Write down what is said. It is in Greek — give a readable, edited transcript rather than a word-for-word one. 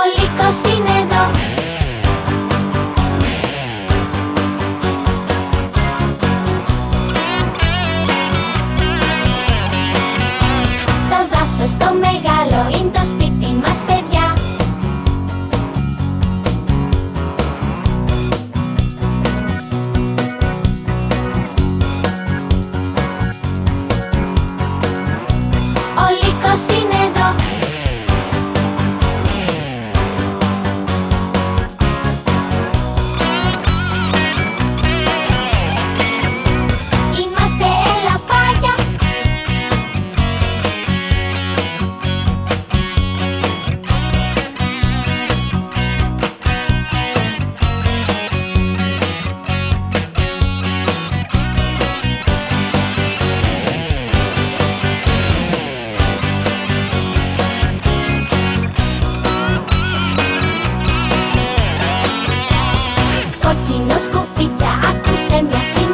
Λύκος είναι εδώ. Στο δάσος το μεγάλο είναι το σπίτι μας, παιδιά. Ο Λύκος είναι εδώ. Είμαστε ελαφάκια. Κόκκινο σκουφίτσα, άκουσε μια